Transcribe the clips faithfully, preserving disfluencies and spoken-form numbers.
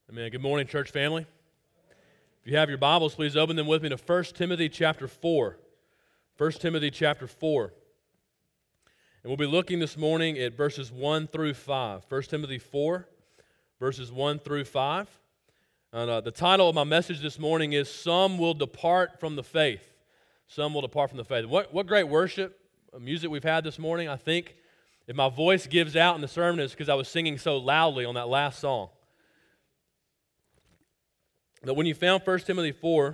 Amen. Good morning, church family. If you have your Bibles, please open them with me to First Timothy chapter four. First Timothy chapter four. And we'll be looking this morning at verses one through five. First Timothy four, verses one through five. And uh, the title of my message this morning is Some Will Depart from the Faith. Some will depart from the faith. What, what great worship music we've had this morning. I think if my voice gives out in the sermon, it's because I was singing so loudly on that last song. But when you found First Timothy four,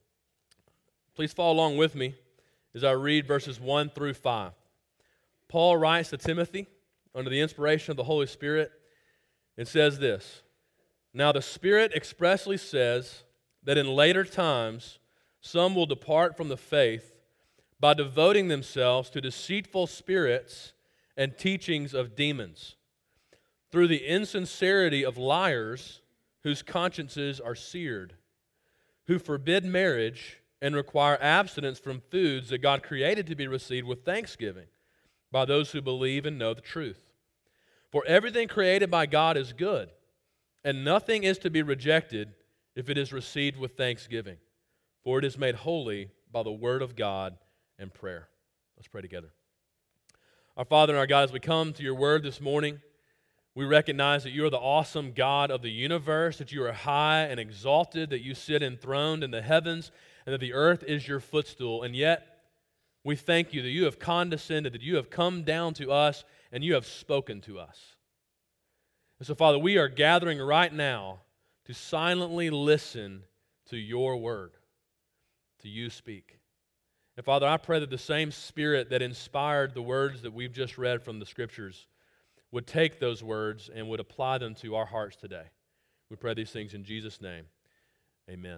please follow along with me as I read verses one through five. Paul writes to Timothy under the inspiration of the Holy Spirit and says this, "Now the Spirit expressly says that in later times some will depart from the faith by devoting themselves to deceitful spirits and teachings of demons, through the insincerity of liars whose consciences are seared, who forbid marriage and require abstinence from foods that God created to be received with thanksgiving by those who believe and know the truth. For everything created by God is good, and nothing is to be rejected if it is received with thanksgiving, for it is made holy by the word of God and prayer." Let's pray together. Our Father and our God, as we come to your word this morning, we recognize that you are the awesome God of the universe, that you are high and exalted, that you sit enthroned in the heavens, and that the earth is your footstool. And yet, we thank you that you have condescended, that you have come down to us, and you have spoken to us. And so, Father, we are gathering right now to silently listen to your word, to you speak. And Father, I pray that the same Spirit that inspired the words that we've just read from the Scriptures would take those words and would apply them to our hearts today. We pray these things in Jesus' name. Amen.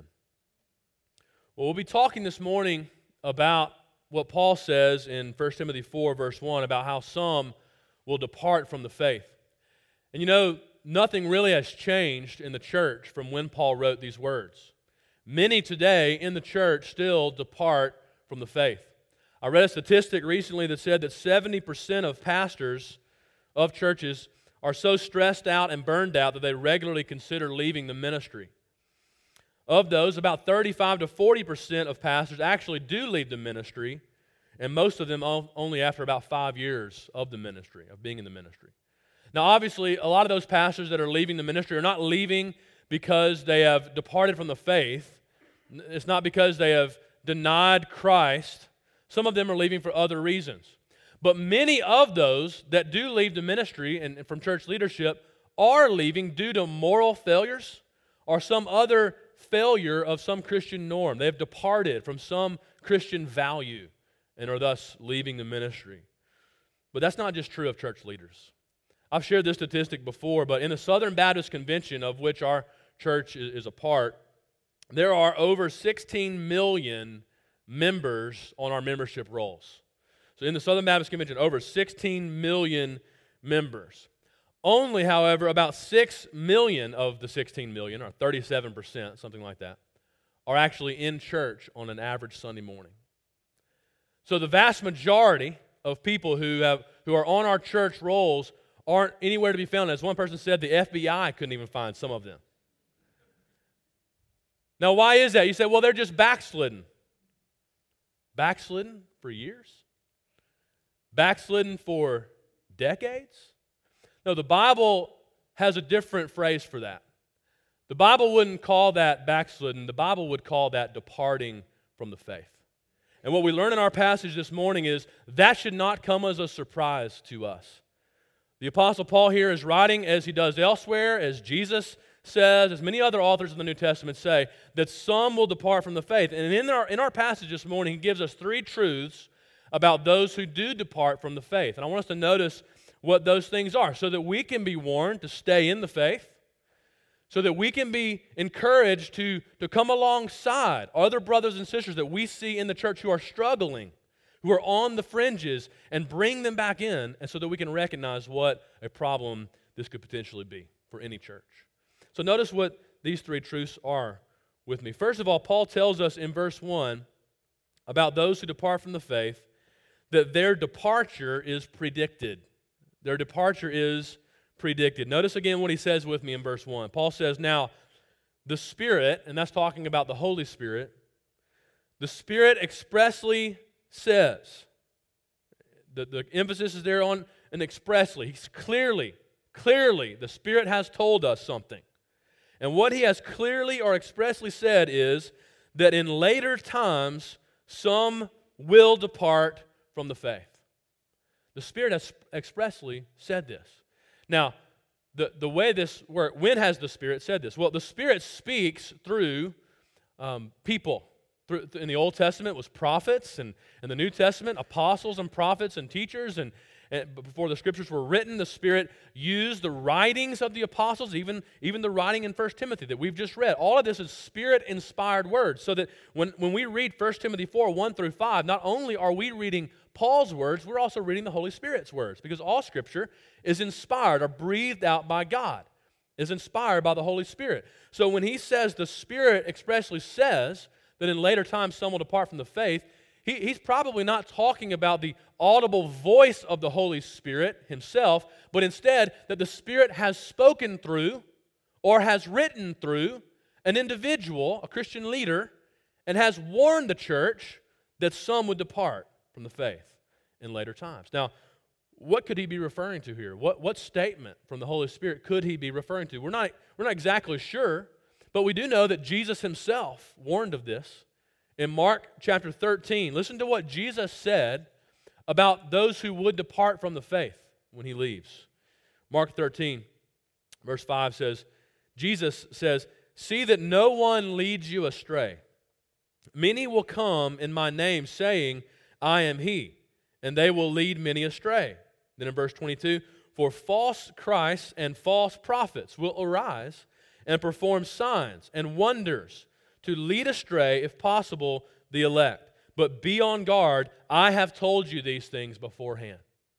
Well, we'll be talking this morning about what Paul says in First Timothy four, verse one, about how some will depart from the faith. And you know, nothing really has changed in the church from when Paul wrote these words. Many today in the church still depart from the faith. I read a statistic recently that said that seventy percent of pastors of churches are so stressed out and burned out that they regularly consider leaving the ministry. Of those, about thirty-five to forty percent of pastors actually do leave the ministry, and most of them only after about five years of the ministry, of being in the ministry. Now, obviously, a lot of those pastors that are leaving the ministry are not leaving because they have departed from the faith. It's not because they have denied Christ. Some of them are leaving for other reasons. But many of those that do leave the ministry and from church leadership are leaving due to moral failures or some other failure of some Christian norm. They have departed from some Christian value and are thus leaving the ministry. But that's not just true of church leaders. I've shared this statistic before, but in the Southern Baptist Convention, of which our church is a part, there are over sixteen million members on our membership rolls. So in the Southern Baptist Convention, over sixteen million members. Only, however, about six million of the sixteen million, or thirty-seven percent, something like that, are actually in church on an average Sunday morning. So the vast majority of people who have who are on our church rolls aren't anywhere to be found. As one person said, the F B I couldn't even find some of them. Now, why is that? You say, well, they're just backslidden. Backslidden for years? Backslidden for decades? No, the Bible has a different phrase for that. The Bible wouldn't call that backslidden. The Bible would call that departing from the faith. And what we learn in our passage this morning is that should not come as a surprise to us. The Apostle Paul here is writing, as he does elsewhere, as Jesus says, as many other authors in the New Testament say, that some will depart from the faith. And in our, in our passage this morning, he gives us three truths about those who do depart from the faith. And I want us to notice what those things are so that we can be warned to stay in the faith, so that we can be encouraged to, to come alongside other brothers and sisters that we see in the church who are struggling, who are on the fringes, and bring them back in, and so that we can recognize what a problem this could potentially be for any church. So notice what these three truths are with me. First of all, Paul tells us in verse one about those who depart from the faith that their departure is predicted. Their departure is predicted. Notice again what he says with me in verse one. Paul says, "Now the Spirit, and that's talking about the Holy Spirit, the Spirit expressly says, the, the emphasis is there on an expressly. He's clearly, clearly, the Spirit has told us something. And what He has clearly or expressly said is that in later times, some will depart from the faith. The Spirit has expressly said this. Now, the, the way this works, when has the Spirit said this? Well, the Spirit speaks through um, people. Through, in the Old Testament, it was prophets, and in the New Testament, apostles and prophets and teachers, and, and before the Scriptures were written, the Spirit used the writings of the apostles, even, even the writing in First Timothy that we've just read. All of this is Spirit-inspired words, so that when, when we read First Timothy four, one through five, not only are we reading Paul's words, we're also reading the Holy Spirit's words, because all Scripture is inspired or breathed out by God, is inspired by the Holy Spirit. So when he says the Spirit expressly says that in later times some will depart from the faith, he, he's probably not talking about the audible voice of the Holy Spirit himself, but instead that the Spirit has spoken through or has written through an individual, a Christian leader, and has warned the church that some would depart from the faith in later times. Now, what could he be referring to here? What, what statement from the Holy Spirit could he be referring to? We're not, we're not exactly sure, but we do know that Jesus himself warned of this in Mark chapter thirteen. Listen to what Jesus said about those who would depart from the faith when he leaves. Mark thirteen, verse five says, Jesus says, "See that no one leads you astray. Many will come in my name saying, I am he, and they will lead many astray." Then in verse twenty-two, "For false Christs and false prophets will arise and perform signs and wonders to lead astray, if possible, the elect. But be on guard, I have told you these things beforehand."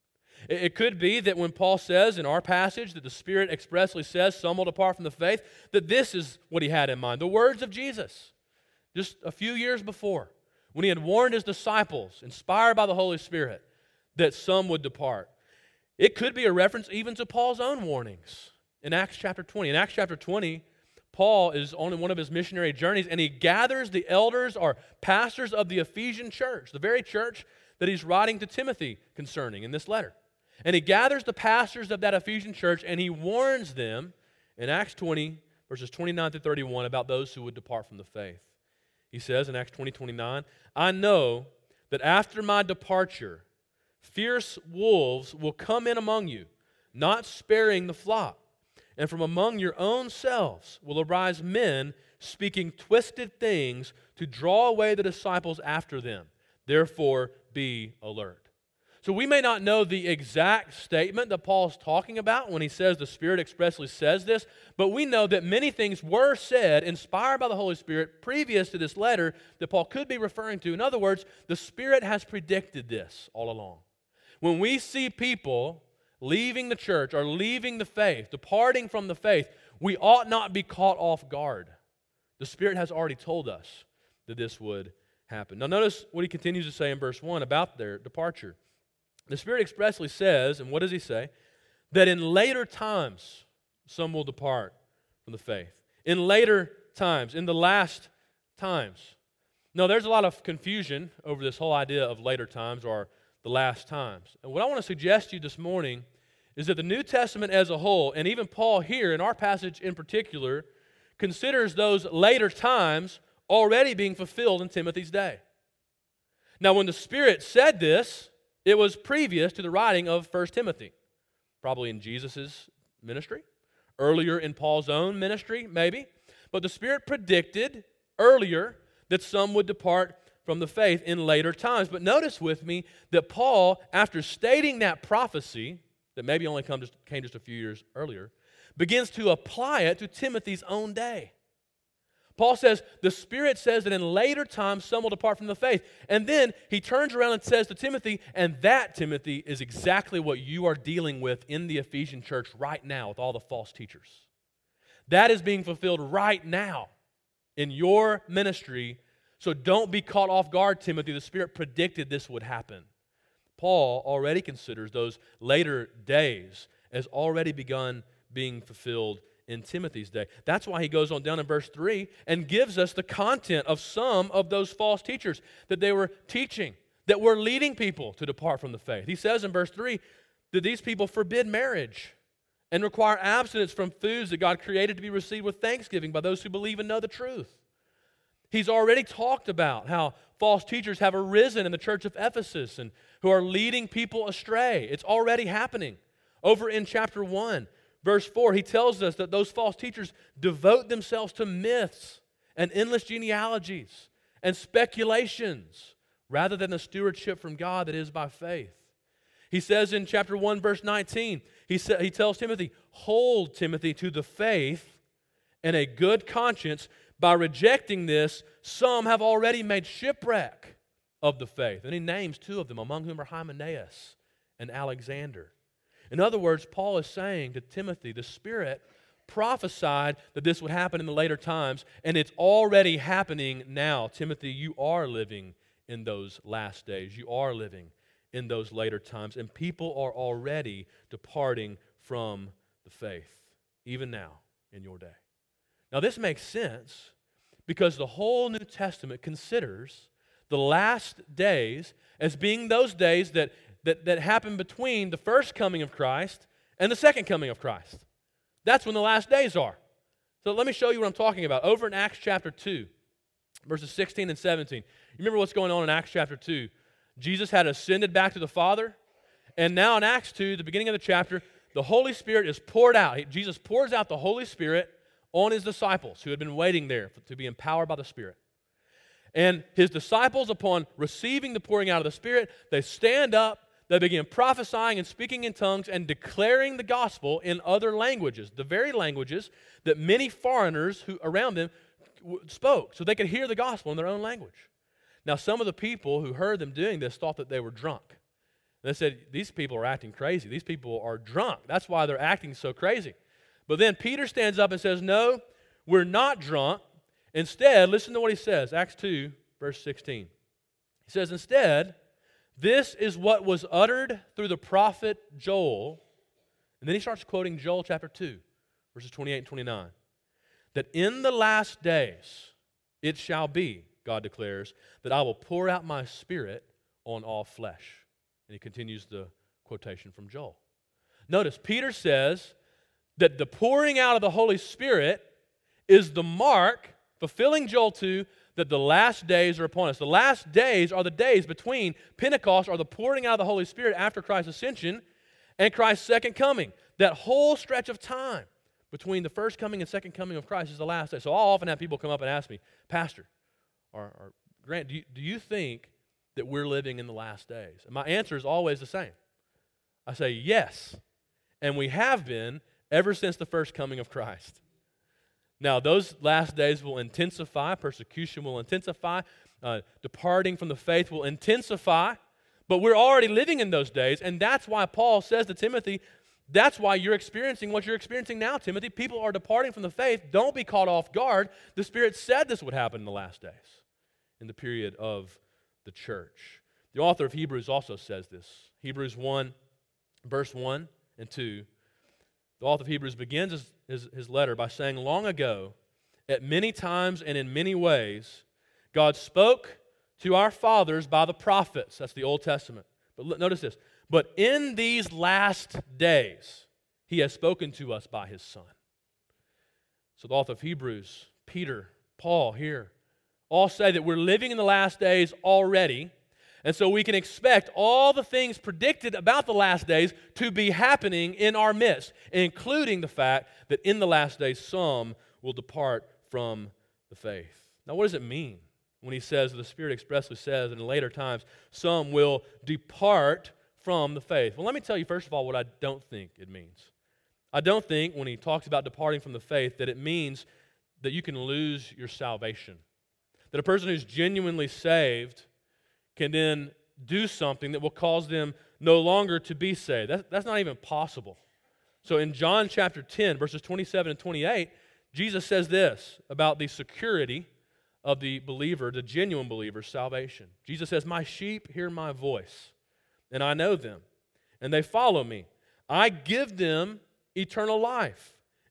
It could be that when Paul says in our passage that the Spirit expressly says some will depart from the faith, that this is what he had in mind. The words of Jesus, just a few years before, when he had warned his disciples, inspired by the Holy Spirit, that some would depart. It could be a reference even to Paul's own warnings in Acts chapter twenty. In Acts chapter twenty, Paul is on one of his missionary journeys, and he gathers the elders or pastors of the Ephesian church, the very church that he's writing to Timothy concerning in this letter. And he gathers the pastors of that Ephesian church, and he warns them in Acts twenty, verses twenty-nine to thirty-one, about those who would depart from the faith. He says in Acts twenty, twenty-nine, "I know that after my departure, fierce wolves will come in among you, not sparing the flock. And from among your own selves will arise men speaking twisted things to draw away the disciples after them. Therefore, be alert." So we may not know the exact statement that Paul's talking about when he says the Spirit expressly says this, but we know that many things were said, inspired by the Holy Spirit, previous to this letter that Paul could be referring to. In other words, the Spirit has predicted this all along. When we see people leaving the church or leaving the faith, departing from the faith, we ought not be caught off guard. The Spirit has already told us that this would happen. Now notice what he continues to say in verse one about their departure. The Spirit expressly says, and what does he say? That in later times some will depart from the faith. In later times, in the last times. Now there's a lot of confusion over this whole idea of later times or the last times. And what I want to suggest to you this morning is that the New Testament as a whole, and even Paul here in our passage in particular, considers those later times already being fulfilled in Timothy's day. Now when the Spirit said this, it was previous to the writing of First Timothy, probably in Jesus' ministry, earlier in Paul's own ministry, maybe. But the Spirit predicted earlier that some would depart from the faith in later times. But notice with me that Paul, after stating that prophecy, that maybe only come just, came just a few years earlier, begins to apply it to Timothy's own day. Paul says, the Spirit says that in later times some will depart from the faith. And then he turns around and says to Timothy, and that, Timothy, is exactly what you are dealing with in the Ephesian church right now with all the false teachers. That is being fulfilled right now in your ministry. So don't be caught off guard, Timothy. The Spirit predicted this would happen. Paul already considers those later days as already begun being fulfilled in Timothy's day. That's why he goes on down in verse three and gives us the content of some of those false teachers that they were teaching, that were leading people to depart from the faith. He says in verse three that these people forbid marriage and require abstinence from foods that God created to be received with thanksgiving by those who believe and know the truth. He's already talked about how false teachers have arisen in the church of Ephesus and who are leading people astray. It's already happening. Over in chapter one, verse four, he tells us that those false teachers devote themselves to myths and endless genealogies and speculations rather than the stewardship from God that is by faith. He says in chapter one, verse nineteen, he, sa- he tells Timothy, hold Timothy to the faith and a good conscience. By rejecting this, some have already made shipwreck of the faith. And he names two of them, among whom are Hymenaeus and Alexander. In other words, Paul is saying to Timothy, the Spirit prophesied that this would happen in the later times, and it's already happening now. Timothy, you are living in those last days. You are living in those later times, and people are already departing from the faith, even now in your day. Now, this makes sense because the whole New Testament considers the last days as being those days that, that, that happen between the first coming of Christ and the second coming of Christ. That's when the last days are. So let me show you what I'm talking about. Over in Acts chapter two, verses sixteen and seventeen. You remember what's going on in Acts chapter two? Jesus had ascended back to the Father, and now in Acts two, the beginning of the chapter, the Holy Spirit is poured out. Jesus pours out the Holy Spirit on his disciples who had been waiting there to be empowered by the Spirit. And his disciples, upon receiving the pouring out of the Spirit, they stand up, they begin prophesying and speaking in tongues and declaring the gospel in other languages, the very languages that many foreigners who around them spoke, so they could hear the gospel in their own language. Now, some of the people who heard them doing this thought that they were drunk. They said, these people are acting crazy. These people are drunk. That's why they're acting so crazy. But then Peter stands up and says, no, we're not drunk. Instead, listen to what he says, Acts two, verse sixteen. He says, instead, this is what was uttered through the prophet Joel. And then he starts quoting Joel chapter two, verses twenty-eight and twenty-nine. That in the last days it shall be, God declares, that I will pour out my Spirit on all flesh. And he continues the quotation from Joel. Notice, Peter says that the pouring out of the Holy Spirit is the mark, fulfilling Joel two, that the last days are upon us. The last days are the days between Pentecost, or the pouring out of the Holy Spirit after Christ's ascension, and Christ's second coming. That whole stretch of time between the first coming and second coming of Christ is the last day. So I'll often have people come up and ask me, Pastor, or, or Grant, do you, do you think that we're living in the last days? And my answer is always the same. I say yes, and we have been ever since the first coming of Christ. Now, those last days will intensify. Persecution will intensify. Uh, departing from the faith will intensify. But we're already living in those days, and that's why Paul says to Timothy, that's why you're experiencing what you're experiencing now, Timothy. People are departing from the faith. Don't be caught off guard. The Spirit said this would happen in the last days, in the period of the church. The author of Hebrews also says this. Hebrews one, verse one and two. The author of Hebrews begins his, his, his letter by saying, long ago, at many times and in many ways, God spoke to our fathers by the prophets. That's the Old Testament. But notice this. But in these last days, He has spoken to us by His Son. So the author of Hebrews, Peter, Paul here, all say that we're living in the last days already, and so we can expect all the things predicted about the last days to be happening in our midst, including the fact that in the last days some will depart from the faith. Now, what does it mean when he says, the Spirit expressly says in later times, some will depart from the faith? Well, let me tell you first of all what I don't think it means. I don't think when he talks about departing from the faith that it means that you can lose your salvation. That a person who's genuinely saved can then do something that will cause them no longer to be saved. That's, that's not even possible. So in John chapter ten, verses twenty-seven and twenty-eight, Jesus says this about the security of the believer, the genuine believer's salvation. Jesus says, my sheep hear my voice, and I know them, and they follow me. I give them eternal life,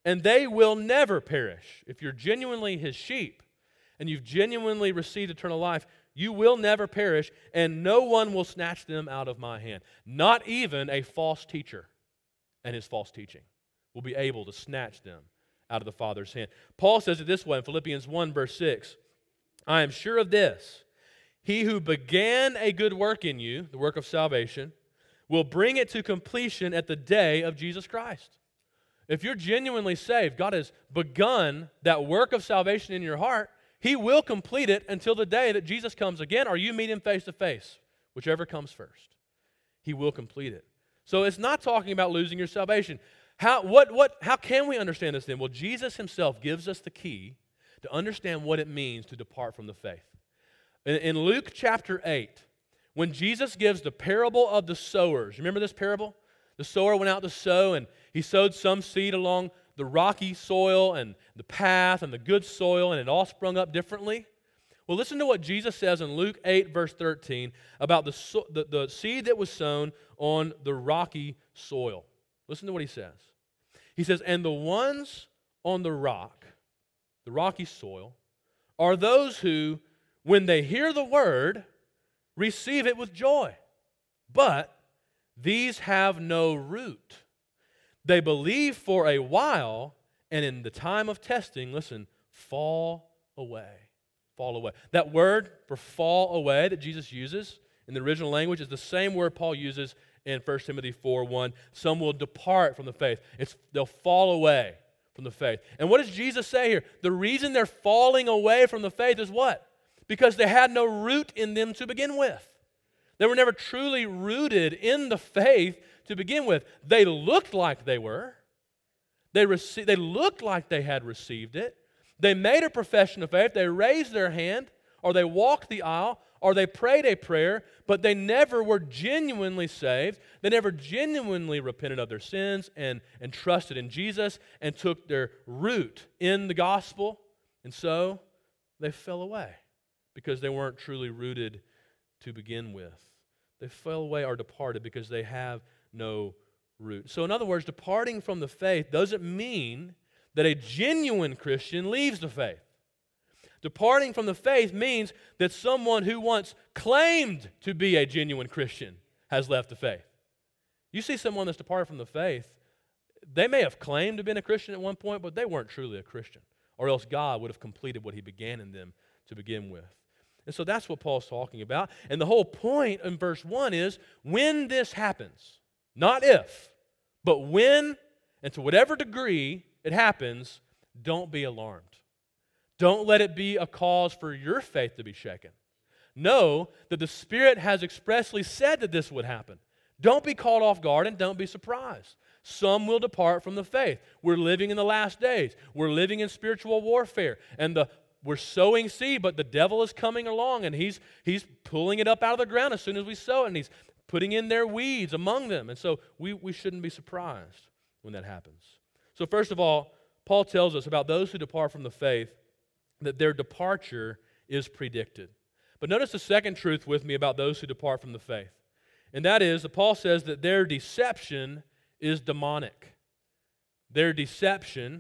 and they will never perish. If you're genuinely his sheep, and you've genuinely received eternal life, you will never perish, and no one will snatch them out of my hand. Not even a false teacher and his false teaching will be able to snatch them out of the Father's hand. Paul says it this way in Philippians one, verse six, I am sure of this, he who began a good work in you, the work of salvation, will bring it to completion at the day of Jesus Christ. If you're genuinely saved, God has begun that work of salvation in your heart. He will complete it until the day that Jesus comes again, or you meet him face to face, whichever comes first. He will complete it. So it's not talking about losing your salvation. How, what, what, how can we understand this then? Well, Jesus himself gives us the key to understand what it means to depart from the faith. In, in Luke chapter eight, when Jesus gives the parable of the sowers, remember this parable? The sower went out to sow, and he sowed some seed along the rocky soil and the path and the good soil, and it all sprung up differently. Well, listen to what Jesus says in Luke eight, verse thirteen, about the, so, the, the seed that was sown on the rocky soil. Listen to what he says. He says, and the ones on the rock, the rocky soil, are those who, when they hear the word, receive it with joy. But these have no root. They believe for a while, and in the time of testing, listen, fall away. Fall away. That word for fall away that Jesus uses in the original language is the same word Paul uses in First Timothy four one. Some will depart from the faith. It's, they'll fall away from the faith. And what does Jesus say here? The reason they're falling away from the faith is what? Because they had no root in them to begin with. They were never truly rooted in the faith to begin with. They looked like they were. They, rece- they looked like they had received it. They made a profession of faith. They raised their hand, or they walked the aisle, or they prayed a prayer, but they never were genuinely saved. They never genuinely repented of their sins and, and trusted in Jesus and took their root in the gospel. And so they fell away because they weren't truly rooted to begin with. They fell away or departed because they have no root. So in other words, departing from the faith doesn't mean that a genuine Christian leaves the faith. Departing from the faith means that someone who once claimed to be a genuine Christian has left the faith. You see someone that's departed from the faith, they may have claimed to have been a Christian at one point, but they weren't truly a Christian, or else God would have completed what he began in them to begin with. And so that's what Paul's talking about. And the whole point in verse one is when this happens, not if, but when and to whatever degree it happens, don't be alarmed. Don't let it be a cause for your faith to be shaken. Know that the Spirit has expressly said that this would happen. Don't be caught off guard and don't be surprised. Some will depart from the faith. We're living in the last days. We're living in spiritual warfare. And the We're sowing seed, but the devil is coming along and he's, he's pulling it up out of the ground as soon as we sow it, and he's putting in their weeds among them. And so we, we shouldn't be surprised when that happens. So first of all, Paul tells us about those who depart from the faith that their departure is predicted. But notice the second truth with me about those who depart from the faith. And that is that Paul says that their deception is demonic. Their deception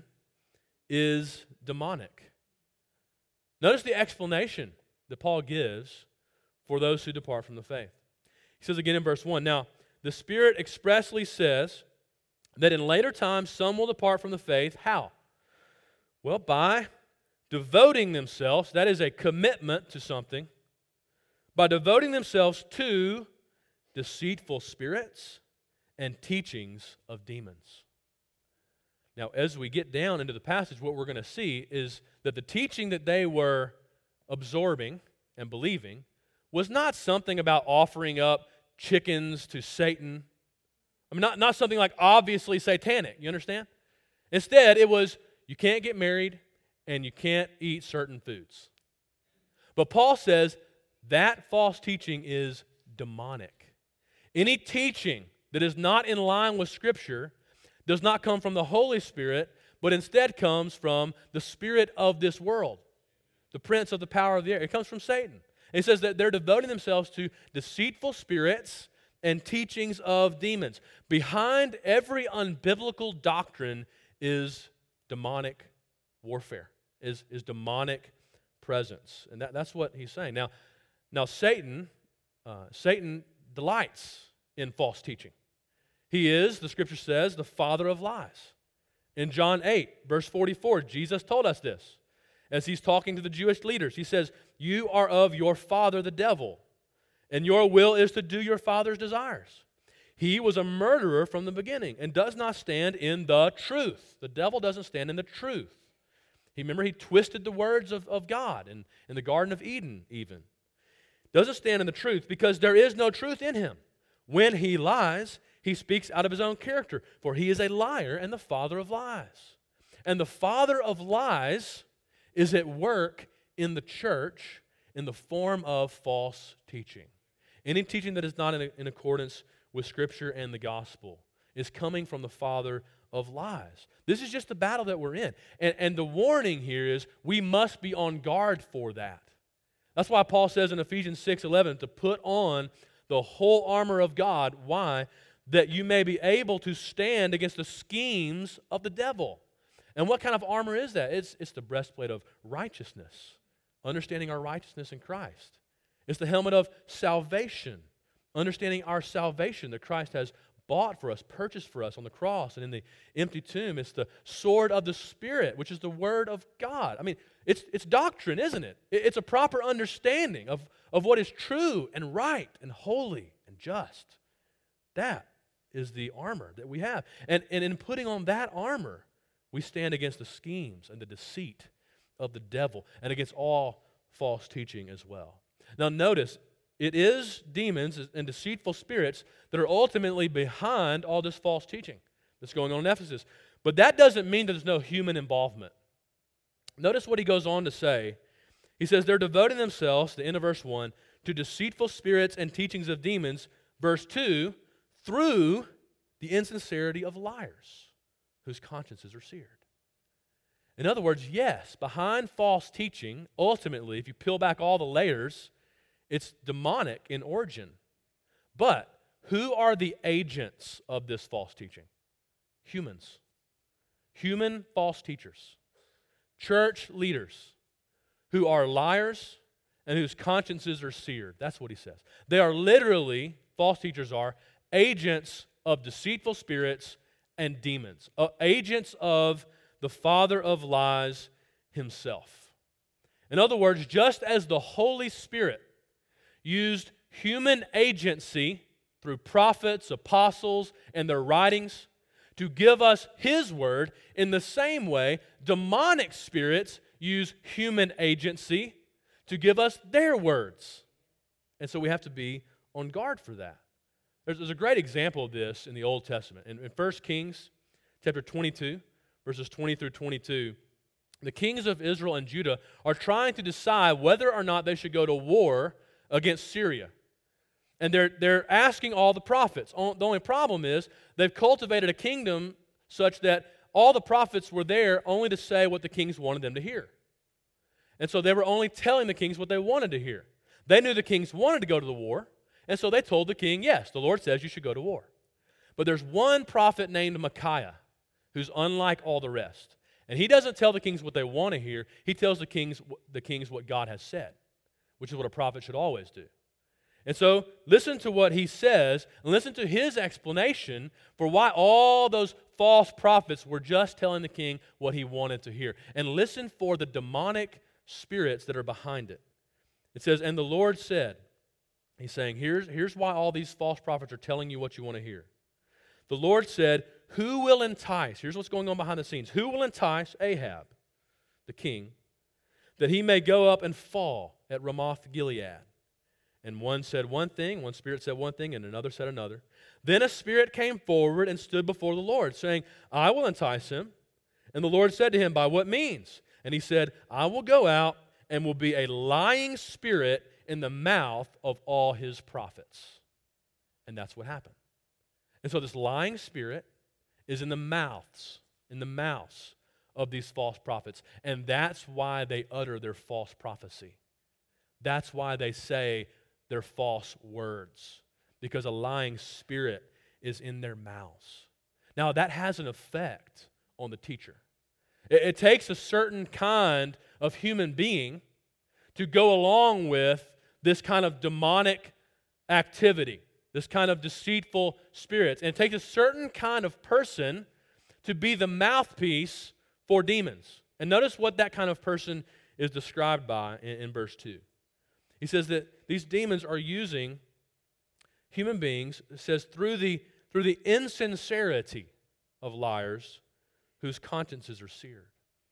is demonic. Notice the explanation that Paul gives for those who depart from the faith. He says again in verse one, now, the Spirit expressly says that in later times some will depart from the faith. How? Well, by devoting themselves, that is a commitment to something, by devoting themselves to deceitful spirits and teachings of demons. Now, as we get down into the passage, what we're going to see is that the teaching that they were absorbing and believing was not something about offering up chickens to Satan. I mean, not, not something like obviously satanic, you understand? Instead, it was, you can't get married and you can't eat certain foods. But Paul says that false teaching is demonic. Any teaching that is not in line with Scripture does not come from the Holy Spirit, but instead comes from the spirit of this world, the prince of the power of the air. It comes from Satan. And it says that they're devoting themselves to deceitful spirits and teachings of demons. Behind every unbiblical doctrine is demonic warfare, is, is demonic presence. And that, that's what he's saying. Now, now Satan, uh, Satan delights in false teaching. He is, the scripture says, the father of lies. In John eight, verse forty-four, Jesus told us this. As he's talking to the Jewish leaders, he says, "You are of your father the devil, and your will is to do your father's desires. He was a murderer from the beginning and does not stand in the truth." The devil doesn't stand in the truth. He, remember, he twisted the words of, of God in, in the Garden of Eden even. Doesn't stand in the truth because there is no truth in him. When he lies, he speaks out of his own character, for he is a liar and the father of lies. And the father of lies is at work in the church in the form of false teaching. Any teaching that is not in, in accordance with Scripture and the gospel is coming from the father of lies. This is just the battle that we're in. And, and the warning here is we must be on guard for that. That's why Paul says in Ephesians six eleven to put on the whole armor of God. Why? That you may be able to stand against the schemes of the devil. And what kind of armor is that? It's, it's the breastplate of righteousness, understanding our righteousness in Christ. It's the helmet of salvation, understanding our salvation that Christ has bought for us, purchased for us on the cross and in the empty tomb. It's the sword of the Spirit, which is the Word of God. I mean, it's, it's doctrine, isn't it? It's a proper understanding of, of what is true and right and holy and just. That is the armor that we have. And, and in putting on that armor, we stand against the schemes and the deceit of the devil and against all false teaching as well. Now notice, it is demons and deceitful spirits that are ultimately behind all this false teaching that's going on in Ephesus. But that doesn't mean that there's no human involvement. Notice what he goes on to say. He says, they're devoting themselves, the end of verse one, to deceitful spirits and teachings of demons, verse two, through the insincerity of liars, whose consciences are seared. In other words, yes, behind false teaching, ultimately, if you peel back all the layers, it's demonic in origin. But who are the agents of this false teaching? Humans. Human false teachers. Church leaders who are liars and whose consciences are seared. That's what he says. They are literally, false teachers are, agents of deceitful spirits and demons. Uh, agents of the father of lies himself. In other words, just as the Holy Spirit used human agency through prophets, apostles, and their writings to give us His word, in the same way, demonic spirits use human agency to give us their words. And so we have to be on guard for that. There's, there's a great example of this in the Old Testament. In, in First Kings chapter twenty-two, verses twenty through twenty-two, the kings of Israel and Judah are trying to decide whether or not they should go to war against Syria. And they're, they're asking all the prophets. The only problem is they've cultivated a kingdom such that all the prophets were there only to say what the kings wanted them to hear. And so they were only telling the kings what they wanted to hear. They knew the kings wanted to go to the war, and so they told the king, yes, the Lord says you should go to war. But there's one prophet named Micaiah who's unlike all the rest. And he doesn't tell the kings what they want to hear. He tells the kings, the kings what God has said, which is what a prophet should always do. And so listen to what he says, and listen to his explanation for why all those false prophets were just telling the king what he wanted to hear. And listen for the demonic spirits that are behind it. It says, and the Lord said, he's saying, here's, here's why all these false prophets are telling you what you want to hear. The Lord said, who will entice, here's what's going on behind the scenes, who will entice Ahab, the king, that he may go up and fall at Ramoth Gilead? And one said one thing, one spirit said one thing, and another said another. Then a spirit came forward and stood before the Lord, saying, I will entice him. And the Lord said to him, by what means? And he said, I will go out and will be a lying spirit in the mouth of all his prophets. And that's what happened. And so this lying spirit is in the mouths, in the mouths of these false prophets. And that's why they utter their false prophecy. That's why they say their false words, because a lying spirit is in their mouths. Now, that has an effect on the teacher. It, it takes a certain kind of human being to go along with this kind of demonic activity, this kind of deceitful spirits. And it takes a certain kind of person to be the mouthpiece for demons. And notice what that kind of person is described by in, in verse two. He says that these demons are using human beings, it says, through the, through the insincerity of liars whose consciences are seared.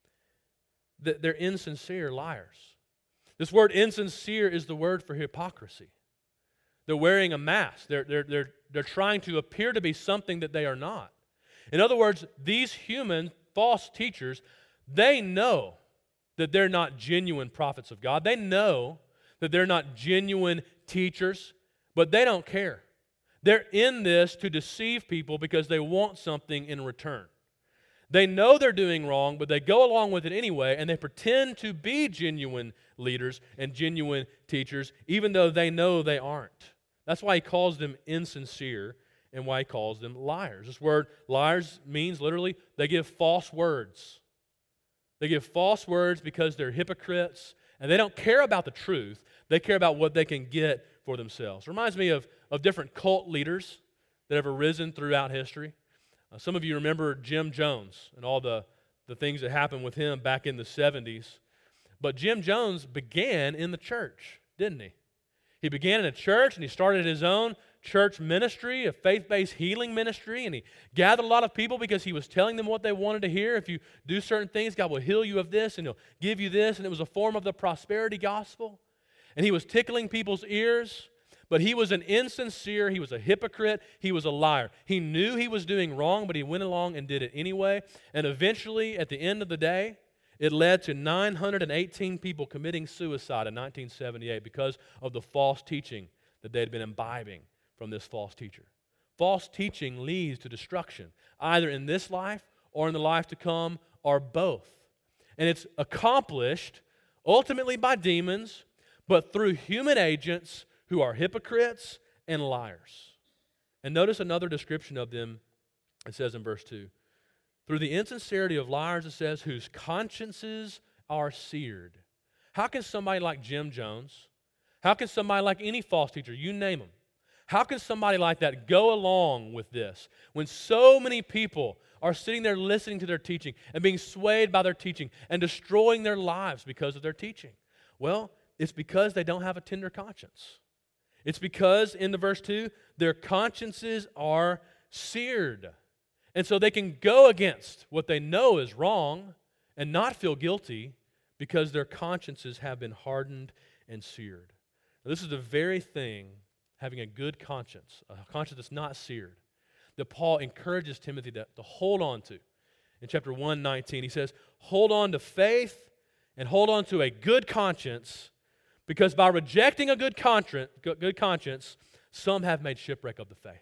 That they're insincere liars. This word insincere is the word for hypocrisy. They're wearing a mask. They're, they're, they're, they're trying to appear to be something that they are not. In other words, these human false teachers, they know that they're not genuine prophets of God. They know that they're not genuine teachers, but they don't care. They're in this to deceive people because they want something in return. They know they're doing wrong, but they go along with it anyway, and they pretend to be genuine leaders and genuine teachers, even though they know they aren't. That's why he calls them insincere and why he calls them liars. This word liars means literally they give false words. They give false words because they're hypocrites, and they don't care about the truth. They care about what they can get for themselves. It reminds me of, of different cult leaders that have arisen throughout history. Uh, some of you remember Jim Jones and all the, the things that happened with him back in the seventies. But Jim Jones began in the church, didn't he? He began in a church and he started his own church ministry, a faith-based healing ministry, and he gathered a lot of people because he was telling them what they wanted to hear. If you do certain things, God will heal you of this and He'll give you this, and it was a form of the prosperity gospel. And he was tickling people's ears, but he was an insincere, he was a hypocrite, he was a liar. He knew he was doing wrong, but he went along and did it anyway. And eventually, at the end of the day, it led to nine hundred eighteen people committing suicide in nineteen seventy-eight because of the false teaching that they had been imbibing from this false teacher. False teaching leads to destruction, either in this life or in the life to come, or both. And it's accomplished ultimately by demons, but through human agents who are hypocrites and liars. And notice another description of them, it says in verse two. Through the insincerity of liars, it says, whose consciences are seared. How can somebody like Jim Jones, how can somebody like any false teacher, you name them, how can somebody like that go along with this when so many people are sitting there listening to their teaching and being swayed by their teaching and destroying their lives because of their teaching? Well, it's because they don't have a tender conscience. It's because, in the verse two, their consciences are seared. And so they can go against what they know is wrong and not feel guilty because their consciences have been hardened and seared. Now, this is the very thing, having a good conscience, a conscience that's not seared, that Paul encourages Timothy to, to hold on to. In chapter one nineteen, he says, hold on to faith and hold on to a good conscience, because by rejecting a good conscience, good conscience, some have made shipwreck of the faith.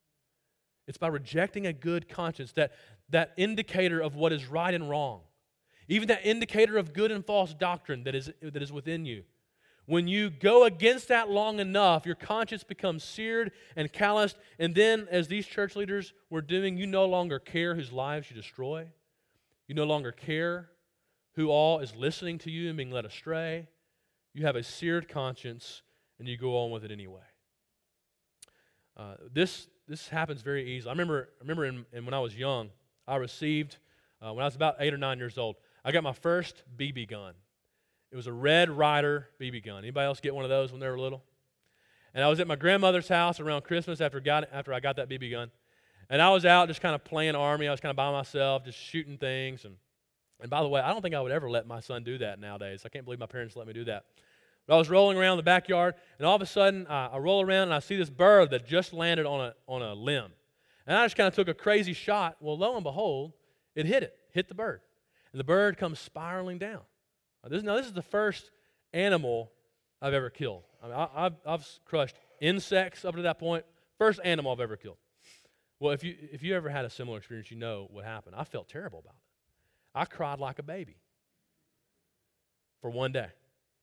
It's by rejecting a good conscience, that, that indicator of what is right and wrong, even that indicator of good and false doctrine that is, that is within you. When you go against that long enough, your conscience becomes seared and calloused, and then, as these church leaders were doing, you no longer care whose lives you destroy. You no longer care who all is listening to you and being led astray. You have a seared conscience, and you go on with it anyway. Uh, this this happens very easily. I remember, I remember in, in when I was young, I received, uh, when I was about eight or nine years old, I got my first B B gun. It was a Red Ryder B B gun. Anybody else get one of those when they were little? And I was at my grandmother's house around Christmas after, got, after I got that B B gun. And I was out just kind of playing Army. I was kind of by myself, just shooting things. And, and by the way, I don't think I would ever let my son do that nowadays. I can't believe my parents let me do that. But I was rolling around the backyard, and all of a sudden, uh, I roll around, and I see this bird that just landed on a, on a limb. And I just kind of took a crazy shot. Well, lo and behold, it hit it, hit the bird. And the bird comes spiraling down. Now, this, now, this is the first animal I've ever killed. I mean, I, I've, I've crushed insects up to that point. First animal I've ever killed. Well, if you if you ever had a similar experience, you know what happened. I felt terrible about it. I cried like a baby for one day.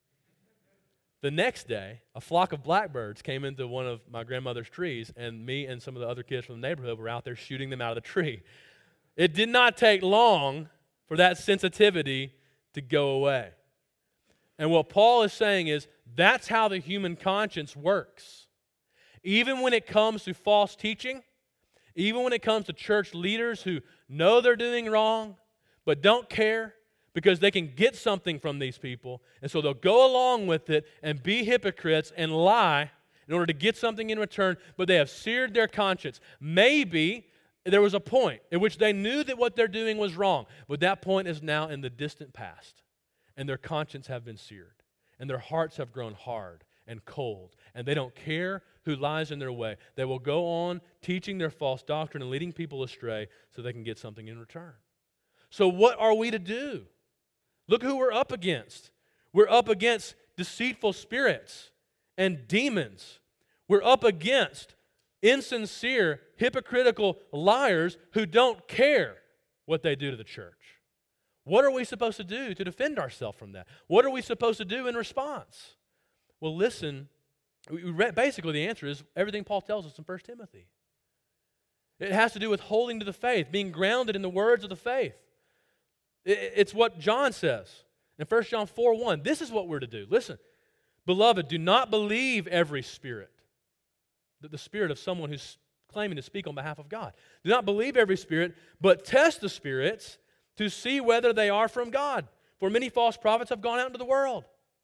The next day, a flock of blackbirds came into one of my grandmother's trees, and me and some of the other kids from the neighborhood were out there shooting them out of the tree. It did not take long for that sensitivity to go away. And what Paul is saying is that's how the human conscience works. Even when it comes to false teaching, even when it comes to church leaders who know they're doing wrong, but don't care because they can get something from these people, and so they'll go along with it and be hypocrites and lie in order to get something in return, but they have seared their conscience. Maybe there was a point at which they knew that what they're doing was wrong, but that point is now in the distant past. And their conscience have been seared, and their hearts have grown hard and cold, and they don't care who lies in their way. They will go on teaching their false doctrine and leading people astray so they can get something in return. So what are we to do? Look who we're up against. We're up against deceitful spirits and demons. We're up against insincere, hypocritical liars who don't care what they do to the church. What are we supposed to do to defend ourselves from that? What are we supposed to do in response? Well, listen, we read, basically the answer is everything Paul tells us in First Timothy. It has to do with holding to the faith, being grounded in the words of the faith. It, it's what John says in First John four one. This is what we're to do. Listen, beloved, do not believe every spirit, the, the spirit of someone who's claiming to speak on behalf of God. Do not believe every spirit, but test the spirits to see whether they are from God. For many false prophets have gone out into the world.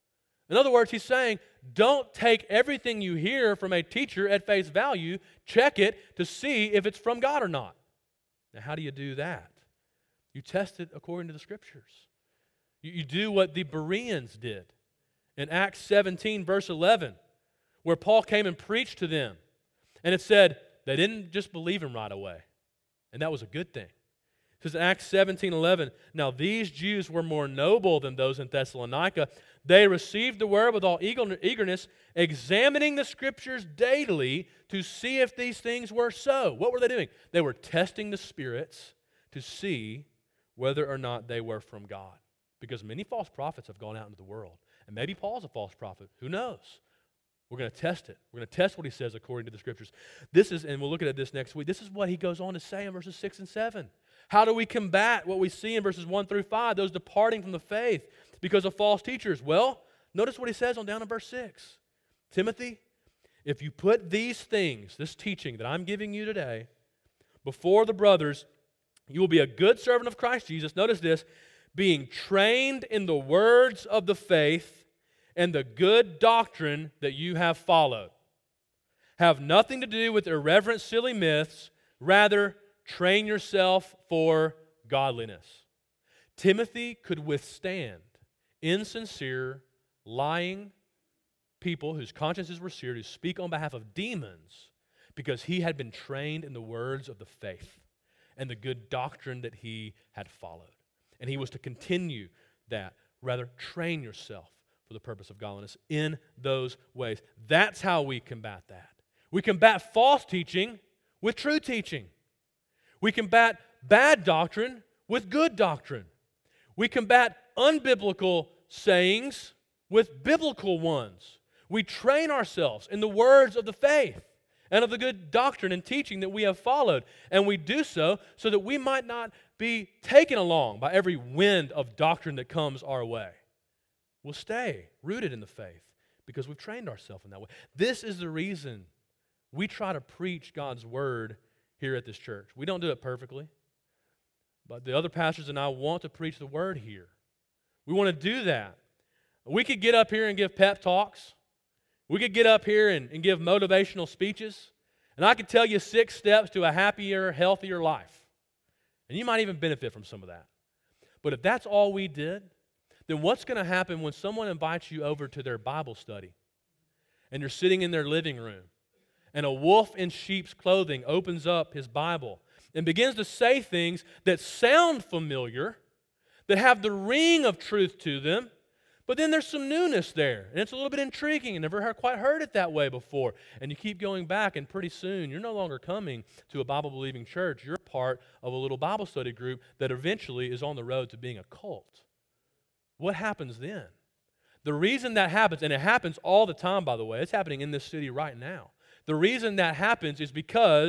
In other words, he's saying, don't take everything you hear from a teacher at face value. Check it to see if it's from God or not. Now, how do you do that? You test it according to the Scriptures. You, you do what the Bereans did in Acts seventeen, verse eleven, where Paul came and preached to them. And it said they didn't just believe him right away. And that was a good thing. It says in Acts seventeen eleven, now these Jews were more noble than those in Thessalonica. They received the word with all eagerness, examining the Scriptures daily to see if these things were so. What were they doing? They were testing the spirits to see whether or not they were from God. Because many false prophets have gone out into the world. And maybe Paul's a false prophet. Who knows? We're going to test it. We're going to test what he says according to the Scriptures. This is, and we'll look at this next week, this is what he goes on to say in verses six and seven. How do we combat what we see in verses one through five, those departing from the faith because of false teachers? Well, notice what he says on down in verse six. Timothy, if you put these things, this teaching that I'm giving you today, before the brothers, you will be a good servant of Christ Jesus. Notice this, being trained in the words of the faith and the good doctrine that you have followed. Have nothing to do with irreverent, silly myths. Rather, train yourself for godliness. Timothy could withstand insincere, lying people whose consciences were seared, who speak on behalf of demons, because he had been trained in the words of the faith and the good doctrine that he had followed. And he was to continue that. Rather, train yourself for the purpose of godliness in those ways. That's how we combat that. We combat false teaching with true teaching. We combat bad doctrine with good doctrine. We combat unbiblical sayings with biblical ones. We train ourselves in the words of the faith and of the good doctrine and teaching that we have followed. And we do so so that we might not be taken along by every wind of doctrine that comes our way. We'll stay rooted in the faith because we've trained ourselves in that way. This is the reason we try to preach God's word here at this church. We don't do it perfectly, but the other pastors and I want to preach the word here. We want to do that. We could get up here and give pep talks. We could get up here and, and give motivational speeches, and I could tell you six steps to a happier, healthier life. And you might even benefit from some of that. But if that's all we did, then what's going to happen when someone invites you over to their Bible study and you're sitting in their living room and a wolf in sheep's clothing opens up his Bible and begins to say things that sound familiar, that have the ring of truth to them, but then there's some newness there, and it's a little bit intriguing. You never heard, quite heard it that way before. And you keep going back, and pretty soon you're no longer coming to a Bible-believing church. You're part of a little Bible study group that eventually is on the road to being a cult. What happens then? The reason that happens, and it happens all the time, by the way, it's happening in this city right now. The reason that happens is because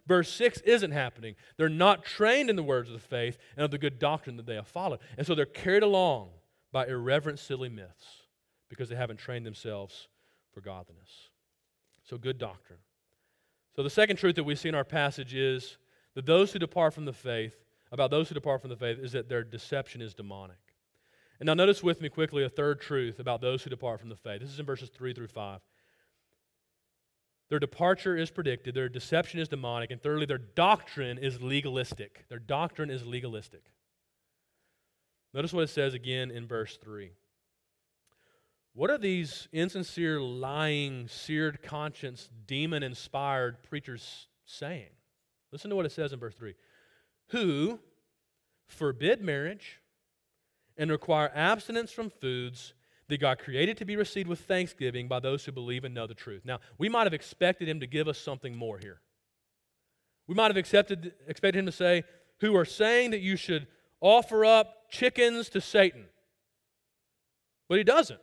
Verse six isn't happening. They're not trained in the words of the faith and of the good doctrine that they have followed. And so they're carried along by irreverent, silly myths because they haven't trained themselves for godliness. So good doctrine. So the second truth that we see in our passage is that those who depart from the faith, about those who depart from the faith, is that their deception is demonic. And now notice with me quickly a third truth about those who depart from the faith. This is in verses three through five. Their departure is predicted, their deception is demonic, and thirdly, their doctrine is legalistic. Their doctrine is legalistic. Notice what it says again in verse three. What are these insincere, lying, seared conscience, demon-inspired preachers saying? Listen to what it says in verse three. Who forbid marriage and require abstinence from foods that God created to be received with thanksgiving by those who believe and know the truth. Now, we might have expected him to give us something more here. We might have accepted, expected him to say, who are saying that you should offer up chickens to Satan. But he doesn't.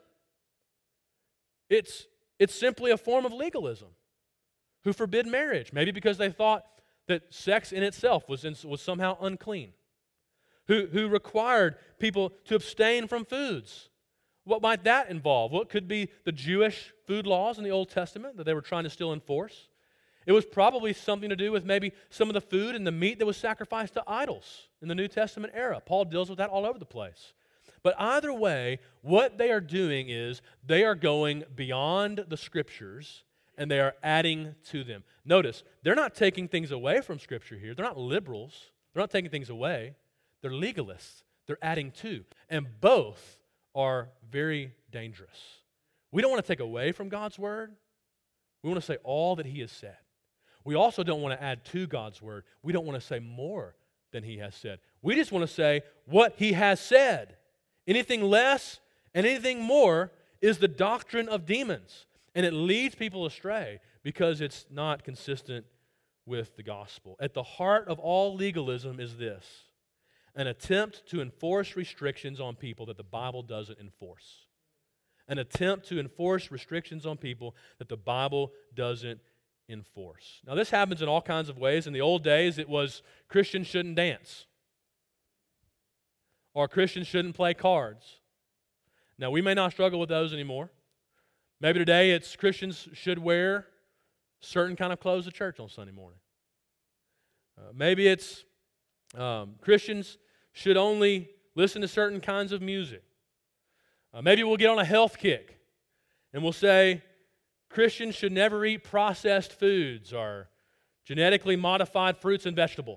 It's, it's simply a form of legalism. Who forbid marriage, maybe because they thought that sex in itself was, in, was somehow unclean. Who, who required people to abstain from foods. What might that involve? What could be the Jewish food laws in the Old Testament that they were trying to still enforce? It was probably something to do with maybe some of the food and the meat that was sacrificed to idols in the New Testament era. Paul deals with that all over the place. But either way, what they are doing is they are going beyond the Scriptures and they are adding to them. Notice, they're not taking things away from Scripture here. They're not liberals. They're not taking things away. They're legalists. They're adding to. And both are very dangerous. We don't want to take away from God's Word. We want to say all that He has said. We also don't want to add to God's Word. We don't want to say more than He has said. We just want to say what He has said. Anything less and anything more is the doctrine of demons. And it leads people astray because it's not consistent with the gospel. At the heart of all legalism is this: an attempt to enforce restrictions on people that the Bible doesn't enforce. An attempt to enforce restrictions on people that the Bible doesn't enforce. Now, this happens in all kinds of ways. In the old days, it was Christians shouldn't dance, or Christians shouldn't play cards. Now, we may not struggle with those anymore. Maybe today it's Christians should wear certain kind of clothes to church on Sunday morning. Uh, maybe it's um, Christians should only listen to certain kinds of music. Uh, maybe we'll get on a health kick and we'll say Christians should never eat processed foods or genetically modified fruits and vegetables.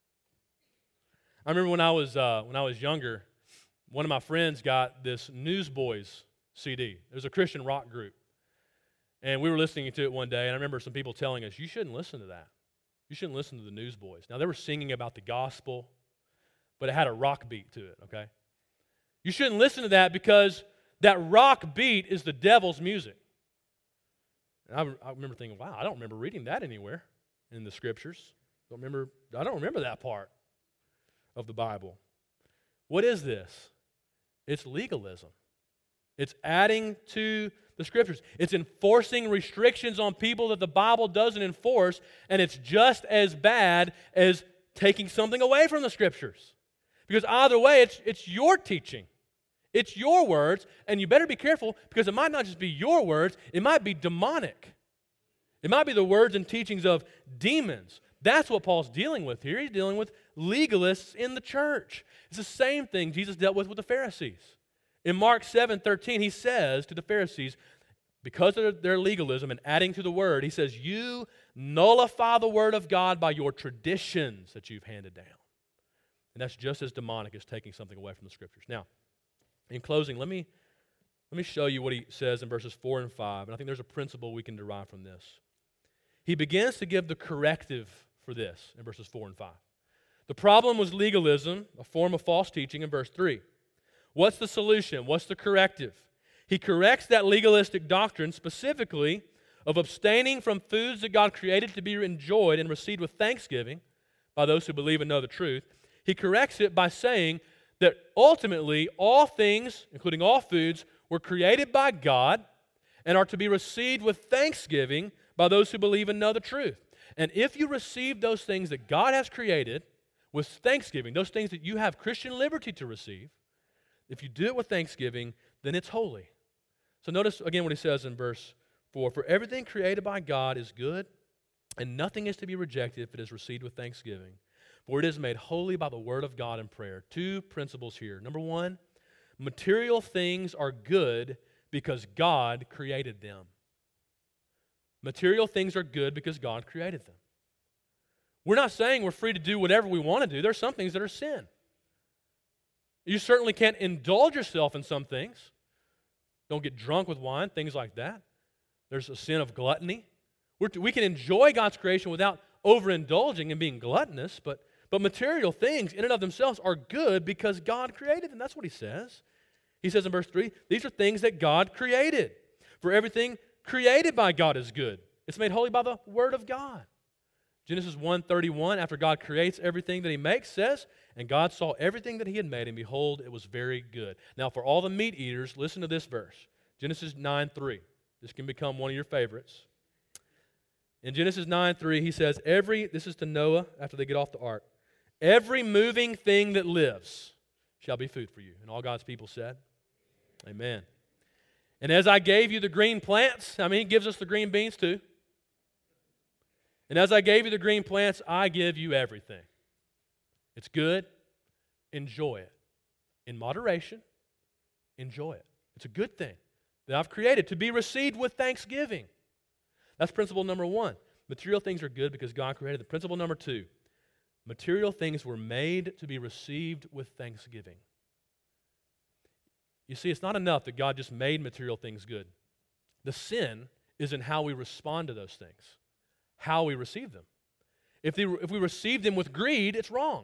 I remember when I was uh, when I was younger, one of my friends got this Newsboys C D. It was a Christian rock group. And we were listening to it one day, and I remember some people telling us, you shouldn't listen to that. You shouldn't listen to the Newsboys. Now, they were singing about the gospel, but it had a rock beat to it, okay? You shouldn't listen to that because that rock beat is the devil's music. And I, I remember thinking, wow, I don't remember reading that anywhere in the Scriptures. Don't remember, I don't remember that part of the Bible. What is this? It's legalism. It's adding to the Scriptures. It's enforcing restrictions on people that the Bible doesn't enforce, and it's just as bad as taking something away from the Scriptures. Because either way, it's, it's your teaching. It's your words, and you better be careful because it might not just be your words, it might be demonic. It might be the words and teachings of demons. That's what Paul's dealing with here. He's dealing with legalists in the church. It's the same thing Jesus dealt with with the Pharisees. In Mark seven thirteen, he says to the Pharisees, because of their legalism and adding to the word, he says, you nullify the word of God by your traditions that you've handed down. And that's just as demonic as taking something away from the Scriptures. Now, in closing, let me, let me show you what he says in verses four and five, and I think there's a principle we can derive from this. He begins to give the corrective for this in verses four and five. The problem was legalism, a form of false teaching, in verse three. What's the solution? What's the corrective? He corrects that legalistic doctrine, specifically of abstaining from foods that God created to be enjoyed and received with thanksgiving by those who believe and know the truth. He corrects it by saying that ultimately all things, including all foods, were created by God and are to be received with thanksgiving by those who believe and know the truth. And if you receive those things that God has created with thanksgiving, those things that you have Christian liberty to receive, if you do it with thanksgiving, then it's holy. So notice again what he says in verse four. For everything created by God is good, and nothing is to be rejected if it is received with thanksgiving. For it is made holy by the word of God and prayer. Two principles here. Number one, material things are good because God created them. Material things are good because God created them. We're not saying we're free to do whatever we want to do. There's some things that are sin. You certainly can't indulge yourself in some things. Don't get drunk with wine, things like that. There's a sin of gluttony. We're to, we can enjoy God's creation without overindulging and being gluttonous, but, but material things in and of themselves are good because God created them. That's what he says. He says in verse three, these are things that God created. For everything created by God is good. It's made holy by the word of God. Genesis one thirty-one, after God creates everything that he makes, says, and God saw everything that he had made, and behold, it was very good. Now, for all the meat eaters, listen to this verse. Genesis nine three. This can become one of your favorites. In Genesis nine three, he says, every, this is to Noah after they get off the ark, every moving thing that lives shall be food for you. And all God's people said, amen. And as I gave you the green plants, I mean, he gives us the green beans too. And as I gave you the green plants, I give you everything. It's good. Enjoy it. In moderation, enjoy it. It's a good thing that I've created to be received with thanksgiving. That's principle number one. Material things are good because God created them. Principle number two, material things were made to be received with thanksgiving. You see, it's not enough that God just made material things good. The sin is in how we respond to those things, how we receive them. If, they, if we receive them with greed, it's wrong.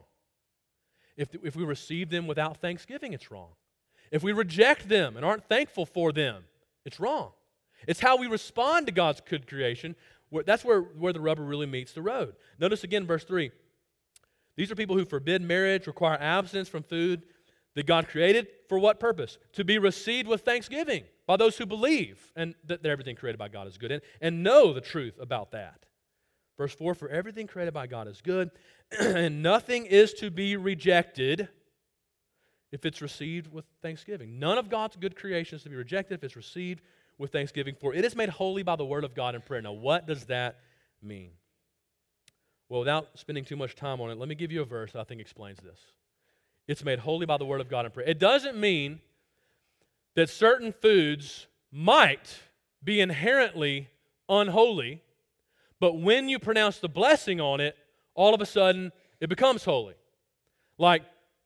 If, if we receive them without thanksgiving, it's wrong. If we reject them and aren't thankful for them, it's wrong. It's how we respond to God's good creation. Where, that's where, where the rubber really meets the road. Notice again verse three. These are people who forbid marriage, require abstinence from food that God created. For what purpose? To be received with thanksgiving by those who believe and that, that everything created by God is good and, and know the truth about that. Verse four, for everything created by God is good, and nothing is to be rejected if it's received with thanksgiving. None of God's good creation is to be rejected if it's received with thanksgiving, for it is made holy by the word of God and prayer. Now, what does that mean? Well, without spending too much time on it, let me give you a verse that I think explains this. It's made holy by the word of God and prayer. It doesn't mean that certain foods might be inherently unholy, but when you pronounce the blessing on it, all of a sudden it becomes holy. Like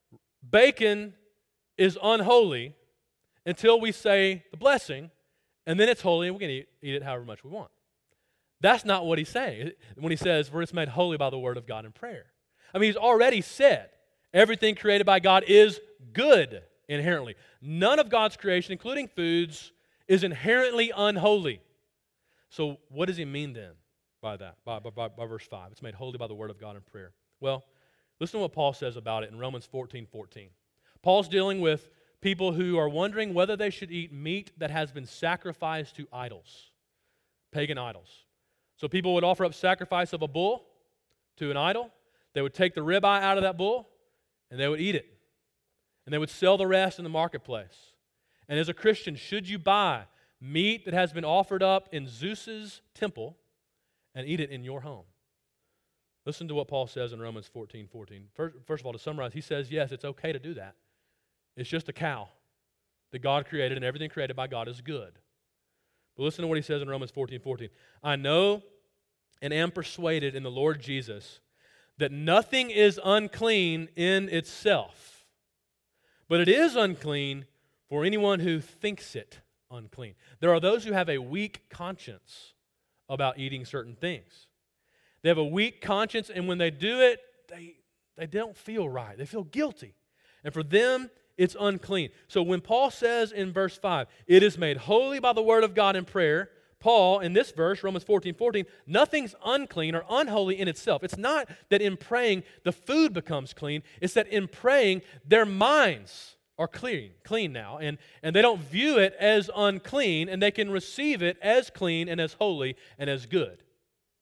bacon is unholy until we say the blessing, and then it's holy and we can eat, eat it however much we want. That's not what he's saying when he says, for it's made holy by the word of God in prayer. I mean, he's already said everything created by God is good inherently. None of God's creation, including foods, is inherently unholy. So what does he mean then by that, by, by, by verse five? It's made holy by the word of God in prayer. Well, listen to what Paul says about it in Romans fourteen fourteen. Paul's dealing with people who are wondering whether they should eat meat that has been sacrificed to idols, pagan idols. So people would offer up sacrifice of a bull to an idol. They would take the ribeye out of that bull, and they would eat it. And they would sell the rest in the marketplace. And as a Christian, should you buy meat that has been offered up in Zeus's temple and eat it in your home? Listen to what Paul says in Romans fourteen fourteen. First, first of all, to summarize, he says, yes, it's okay to do that. It's just a cow that God created, and everything created by God is good. But listen to what he says in Romans fourteen fourteen. I know and am persuaded in the Lord Jesus that nothing is unclean in itself, but it is unclean for anyone who thinks it unclean. There are those who have a weak conscience about eating certain things. They have a weak conscience, and when they do it, they, they don't feel right. They feel guilty. And for them, it's unclean. So when Paul says in verse five, it is made holy by the word of God in prayer, Paul, in this verse, Romans fourteen fourteen, nothing's unclean or unholy in itself. It's not that in praying the food becomes clean. It's that in praying their minds are clean, clean now, and, and they don't view it as unclean, and they can receive it as clean and as holy and as good.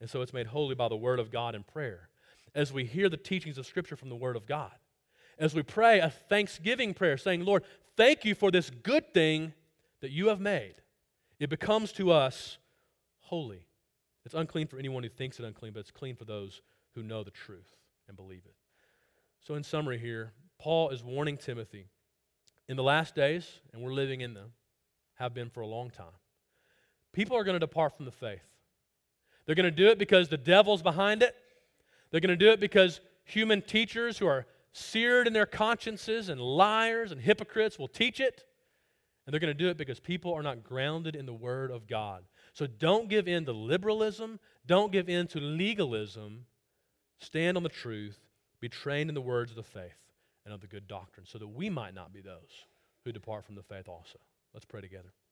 And so it's made holy by the word of God and prayer. As we hear the teachings of Scripture from the word of God. As we pray a thanksgiving prayer, saying, Lord, thank you for this good thing that you have made. It becomes to us holy. It's unclean for anyone who thinks it unclean, but it's clean for those who know the truth and believe it. So in summary here, Paul is warning Timothy, in the last days, and we're living in them, have been for a long time, people are going to depart from the faith. They're going to do it because the devil's behind it. They're going to do it because human teachers who are seared in their consciences and liars and hypocrites will teach it. And they're going to do it because people are not grounded in the Word of God. So don't give in to liberalism. Don't give in to legalism. Stand on the truth. Be trained in the words of the faith and of the good doctrine so that we might not be those who depart from the faith also. Let's pray together.